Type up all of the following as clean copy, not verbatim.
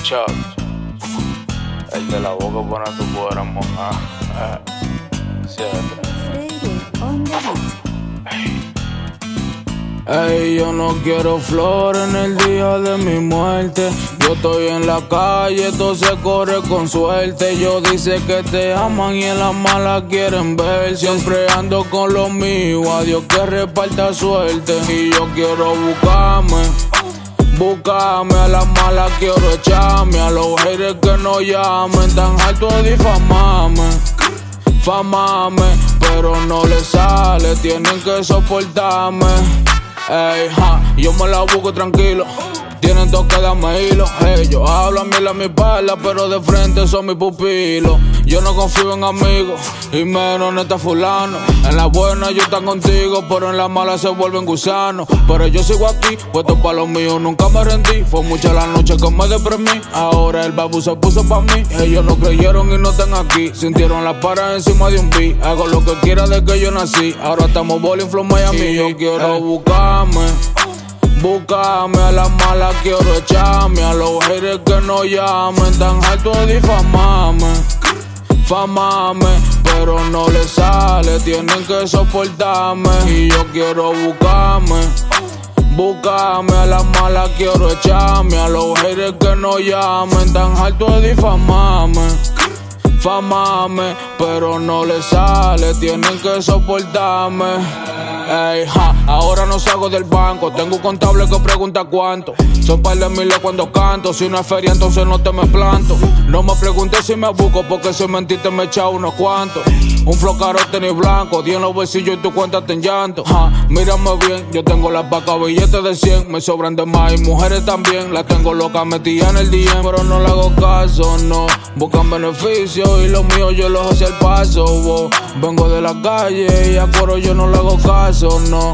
Shot. El de la boca pone tu cuero moja. Siempre. Ey, yo no quiero flor en el día de mi muerte. Yo estoy en la calle, todo se corre con suerte. Yo dice que te aman y en las malas quieren ver. Siempre ando con lo mío, a Dios que reparta suerte. Y yo quiero buscarme a las malas quiero echarme. A los haters que no llamen, tan alto de famarme, pero no les sale, tienen que soportarme. Ey, yo me la busco tranquilo, tienen toque de darme hilo. Ellos hablan miel a mi espalda, pero de frente son mis pupilos. Yo no confío en amigos, y menos en esta fulano. En la buena yo estoy contigo, pero en la mala se vuelven gusanos. Pero yo sigo aquí, puesto para lo mío, nunca me rendí. Fue mucha la noche que me deprimí, ahora el babu se puso pa' mí. Ellos no creyeron y no están aquí, sintieron la para encima de un beat. Hago lo que quiera de que yo nací, ahora estamos bowling flow Miami. Yo quiero buscarme a las malas quiero echarme. A los haters que no llamen, tan alto de famarme, pero no les sale, tienen que soportarme. Y yo quiero buscarme a las malas quiero echarme. A los haters que no llamen, tan alto de famarme, pero no les sale, tienen que soportarme. Ey, ahora no salgo del banco, tengo un contable que pregunta cuánto. Son par de miles cuando canto, si no es feria entonces no te me planto. No me preguntes si me busco, porque si mentiste me echa unos cuantos. Un flow caro tenis blanco, 10 en los bolsillos y tu cuenta te en llanto. Mírame bien, yo tengo las vacas billetes de 100, me sobran de más y mujeres también. Las tengo locas metidas en el DM, pero no le hago caso, no. Buscan beneficios y los míos yo los hago al paso. Vengo de la calle y a coro yo no le hago caso, no.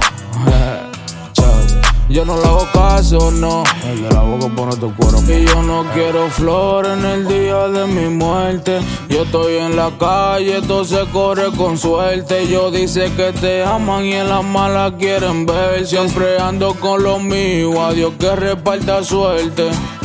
Yo no le hago caso, no. El de la boca pone tu cuero. Y yo no quiero flor en el día de mi muerte. Yo estoy en la calle, todo se corre con suerte. Yo dice que te aman y en las malas quieren ver. Siempre ando con lo mío, a Dios que reparta suerte.